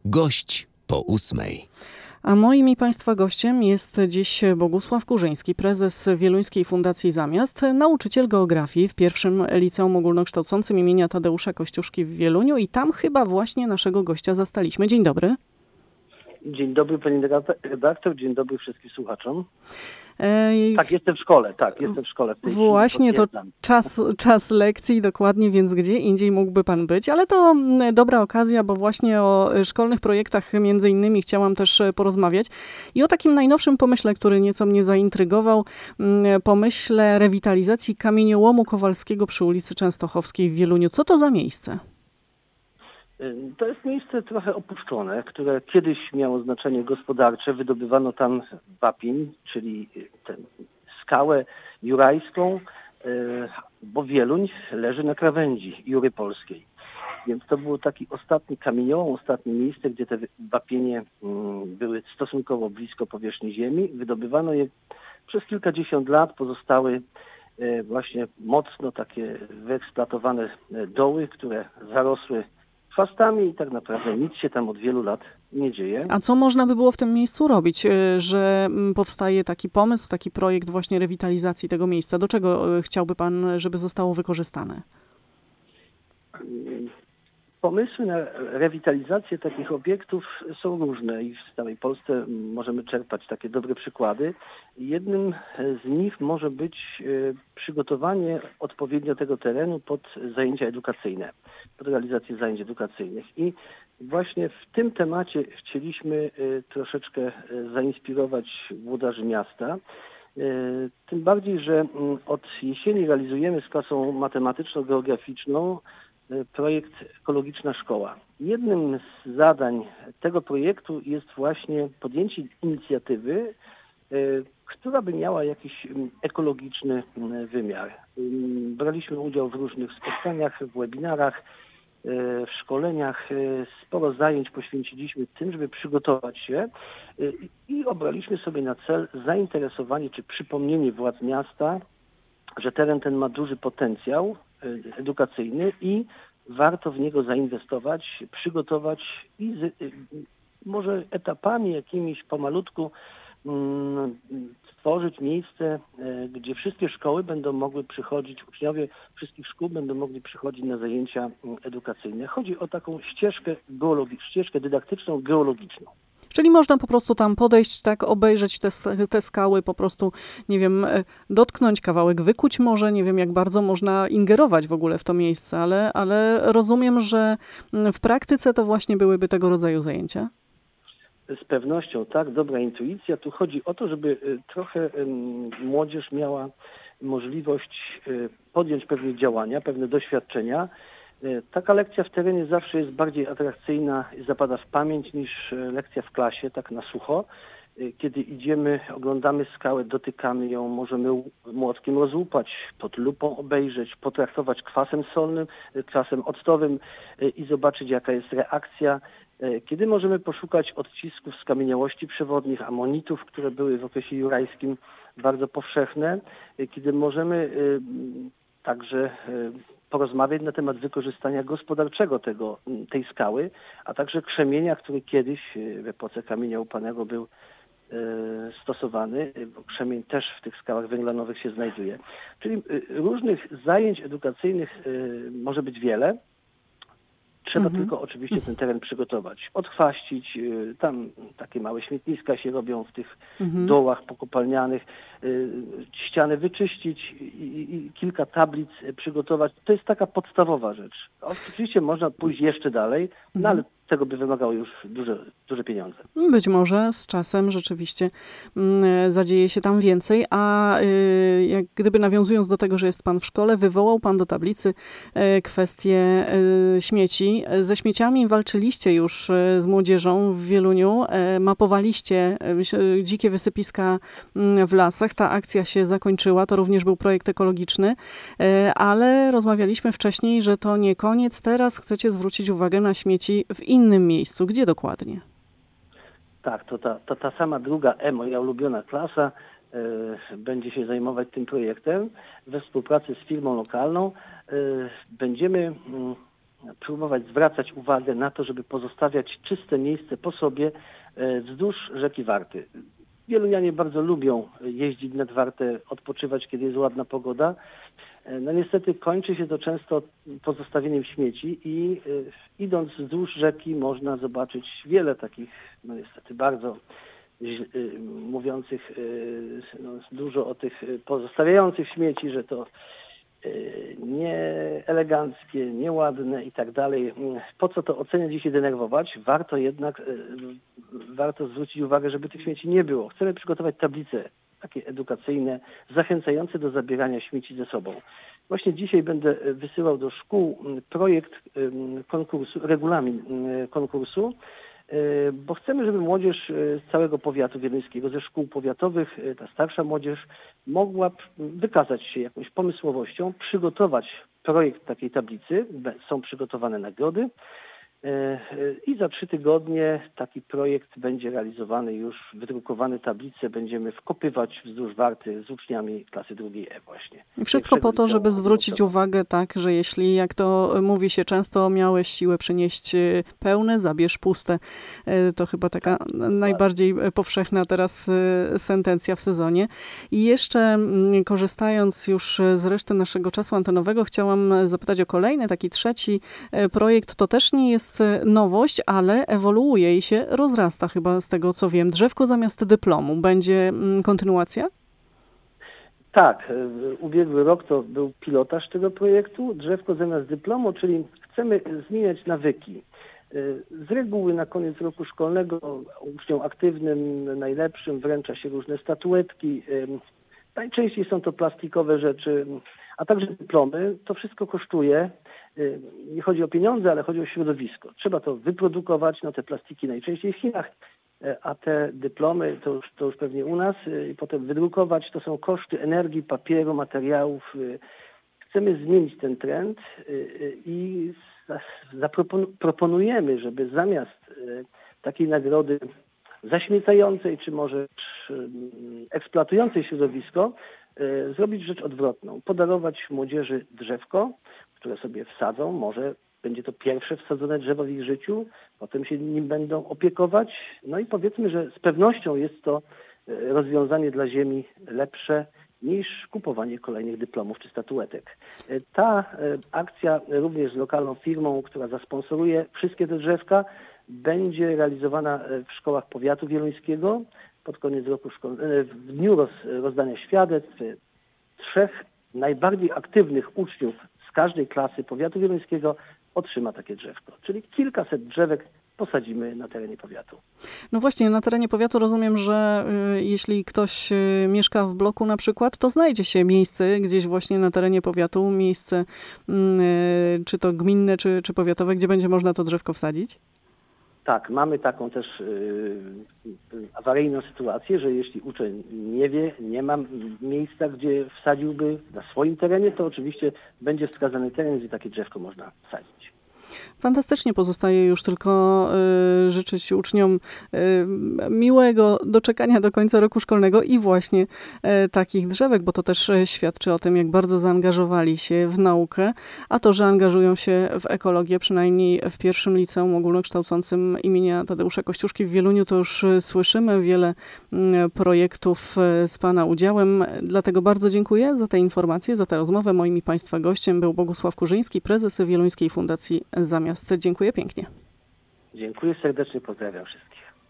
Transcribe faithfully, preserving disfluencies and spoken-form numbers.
Gość po ósmej. A moim i Państwa gościem jest dziś Bogusław Kurzyński, prezes Wieluńskiej Fundacji Zamiast, nauczyciel geografii w pierwszym liceum ogólnokształcącym imienia Tadeusza Kościuszki w Wieluniu i tam chyba właśnie naszego gościa zastaliśmy. Dzień dobry. Dzień dobry pani redaktor, dzień dobry wszystkim słuchaczom. Ej, tak, jestem w szkole, tak, jestem w szkole. W tej Właśnie, to czas, czas lekcji, dokładnie, więc gdzie indziej mógłby pan być, ale to dobra okazja, bo właśnie o szkolnych projektach między innymi chciałam też porozmawiać i o takim najnowszym pomyśle, który nieco mnie zaintrygował, pomyśle rewitalizacji kamieniołomu Kowalskiego przy ulicy Częstochowskiej w Wieluniu. Co to za miejsce? To jest miejsce trochę opuszczone, które kiedyś miało znaczenie gospodarcze. Wydobywano tam wapień, czyli tę skałę jurajską, bo Wieluń leży na krawędzi Jury Polskiej. Więc to było taki ostatni kamieniołom, ostatnie miejsce, gdzie te wapienie były stosunkowo blisko powierzchni ziemi. Wydobywano je przez kilkadziesiąt lat, pozostały właśnie mocno takie wyeksploatowane doły, które zarosły chwastami i tak naprawdę nic się tam od wielu lat nie dzieje. A co można by było w tym miejscu robić, że powstaje taki pomysł, taki projekt właśnie rewitalizacji tego miejsca? Do czego chciałby pan, żeby zostało wykorzystane? Pomysły na rewitalizację takich obiektów są różne i w całej Polsce możemy czerpać takie dobre przykłady. Jednym z nich może być przygotowanie odpowiednio tego terenu pod zajęcia edukacyjne, pod realizację zajęć edukacyjnych. I właśnie w tym temacie chcieliśmy troszeczkę zainspirować włodarzy miasta. Tym bardziej, że od jesieni realizujemy z klasą matematyczno-geograficzną projekt Ekologiczna Szkoła. Jednym z zadań tego projektu jest właśnie podjęcie inicjatywy, która by miała jakiś ekologiczny wymiar. Braliśmy udział w różnych spotkaniach, w webinarach, w szkoleniach. Sporo zajęć poświęciliśmy tym, żeby przygotować się i obraliśmy sobie na cel zainteresowanie czy przypomnienie władz miasta, że teren ten ma duży potencjał edukacyjny i warto w niego zainwestować, przygotować i z, może etapami jakimiś pomalutku mm, stworzyć miejsce, gdzie wszystkie szkoły będą mogły przychodzić, uczniowie wszystkich szkół będą mogli przychodzić na zajęcia edukacyjne. Chodzi o taką ścieżkę geologiczną, ścieżkę dydaktyczną, geologiczną. Czyli można po prostu tam podejść, tak, obejrzeć te, te skały, po prostu, nie wiem, dotknąć kawałek, wykuć może, nie wiem, jak bardzo można ingerować w ogóle w to miejsce, ale, ale rozumiem, że w praktyce to właśnie byłyby tego rodzaju zajęcia. Z pewnością, tak, dobra intuicja. Tu chodzi o to, żeby trochę młodzież miała możliwość podjąć pewne działania, pewne doświadczenia. Taka lekcja w terenie zawsze jest bardziej atrakcyjna i zapada w pamięć niż lekcja w klasie, tak na sucho. Kiedy idziemy, oglądamy skałę, dotykamy ją, możemy młotkiem rozłupać, pod lupą obejrzeć, potraktować kwasem solnym, kwasem octowym i zobaczyć, jaka jest reakcja. Kiedy możemy poszukać odcisków skamieniałości przewodnich, amonitów, które były w okresie jurajskim bardzo powszechne. Kiedy możemy także porozmawiać na temat wykorzystania gospodarczego tego, tej skały, a także krzemienia, który kiedyś w epoce kamienia łupanego był e, stosowany. Krzemień też w tych skałach węglanowych się znajduje. Czyli różnych zajęć edukacyjnych e, może być wiele. Trzeba mhm. tylko oczywiście ten teren przygotować, odchwaścić, tam takie małe śmietniska się robią w tych mhm. dołach pokopalnianych, ściany wyczyścić i, i kilka tablic przygotować. To jest taka podstawowa rzecz. Oczywiście można pójść jeszcze dalej, mhm. no ale tego by wymagało już duże, duże pieniądze. Być może z czasem rzeczywiście mm, zadzieje się tam więcej, a y, jak gdyby nawiązując do tego, że jest pan w szkole, wywołał pan do tablicy y, kwestię y, śmieci. Ze śmieciami walczyliście już y, z młodzieżą w Wieluniu, y, mapowaliście y, dzikie wysypiska y, w lasach. Ta akcja się zakończyła, to również był projekt ekologiczny, y, ale rozmawialiśmy wcześniej, że to nie koniec. Teraz chcecie zwrócić uwagę na śmieci w innym miejscu. Gdzie dokładnie? Tak, to ta, to ta sama druga E, moja ulubiona klasa, y, będzie się zajmować tym projektem we współpracy z firmą lokalną. Y, będziemy y, próbować zwracać uwagę na to, żeby pozostawiać czyste miejsce po sobie wzdłuż rzeki Warty. Wielunianie bardzo lubią jeździć nad Wartę, odpoczywać, kiedy jest ładna pogoda. No niestety kończy się to często pozostawieniem śmieci i idąc wzdłuż rzeki można zobaczyć wiele takich, no niestety bardzo mówiących no, dużo o tych pozostawiających śmieci, że to nieeleganckie, nieładne i tak dalej. Po co to oceniać i się denerwować? Warto jednak, warto zwrócić uwagę, żeby tych śmieci nie było. Chcemy przygotować tablice takie edukacyjne, zachęcające do zabierania śmieci ze sobą. Właśnie dzisiaj będę wysyłał do szkół projekt konkursu, regulamin konkursu, bo chcemy, żeby młodzież z całego powiatu wieluńskiego, ze szkół powiatowych, ta starsza młodzież mogła wykazać się jakąś pomysłowością, przygotować projekt takiej tablicy. Są przygotowane nagrody i za trzy tygodnie taki projekt będzie realizowany już, wydrukowane tablice będziemy wkopywać wzdłuż Warty z uczniami klasy drugiej E właśnie. I wszystko po to, żeby zwrócić uwagę, tak, że jeśli, jak to mówi się często, miałeś siłę przynieść pełne, zabierz puste. To chyba taka tak, najbardziej powszechna teraz sentencja w sezonie. I jeszcze korzystając już z reszty naszego czasu antenowego, chciałam zapytać o kolejny, taki trzeci projekt. To też nie jest nowość, ale ewoluuje i się rozrasta chyba z tego, co wiem. Drzewko zamiast dyplomu. Będzie kontynuacja? Tak. Ubiegły rok to był pilotaż tego projektu. Drzewko zamiast dyplomu, czyli chcemy zmieniać nawyki. Z reguły na koniec roku szkolnego uczniom aktywnym, najlepszym wręcza się różne statuetki. Najczęściej są to plastikowe rzeczy, a także dyplomy. To wszystko kosztuje. Nie chodzi o pieniądze, ale chodzi o środowisko. Trzeba to wyprodukować, no te plastiki najczęściej w Chinach, a te dyplomy to już, to już pewnie u nas i potem wydrukować. To są koszty energii, papieru, materiałów. Chcemy zmienić ten trend i zaproponujemy, żeby zamiast takiej nagrody zaśmiecającej, czy może eksploatującej środowisko, zrobić rzecz odwrotną. Podarować młodzieży drzewko, które sobie wsadzą. Może będzie to pierwsze wsadzone drzewo w ich życiu, potem się nim będą opiekować. No i powiedzmy, że z pewnością jest to rozwiązanie dla ziemi lepsze niż kupowanie kolejnych dyplomów czy statuetek. Ta akcja również z lokalną firmą, która zasponsoruje wszystkie te drzewka, będzie realizowana w szkołach powiatu wieluńskiego pod koniec roku szkolnego, w dniu roz, rozdania świadectw. Trzech najbardziej aktywnych uczniów z każdej klasy powiatu wieluńskiego otrzyma takie drzewko. Czyli kilkaset drzewek posadzimy na terenie powiatu. No właśnie, na terenie powiatu rozumiem, że y, jeśli ktoś y, mieszka w bloku na przykład, to znajdzie się miejsce gdzieś właśnie na terenie powiatu, miejsce y, czy to gminne, czy, czy powiatowe, gdzie będzie można to drzewko wsadzić? Tak, mamy taką też y, awaryjną sytuację, że jeśli uczeń nie wie, nie ma miejsca, gdzie wsadziłby na swoim terenie, to oczywiście będzie wskazany teren, gdzie takie drzewko można wsadzić. Fantastycznie, pozostaje już tylko y, życzyć uczniom y, miłego doczekania do końca roku szkolnego i właśnie y, takich drzewek, bo to też świadczy o tym, jak bardzo zaangażowali się w naukę, a to, że angażują się w ekologię, przynajmniej w pierwszym liceum ogólnokształcącym imienia Tadeusza Kościuszki w Wieluniu, to już słyszymy wiele y, projektów z Pana udziałem. Dlatego bardzo dziękuję za te informacje, za tę rozmowę. Moim i Państwa gościem był Bogusław Kurzyński, prezes Wieluńskiej Fundacji Zamiast. Dziękuję pięknie. Dziękuję serdecznie, pozdrawiam wszystkich.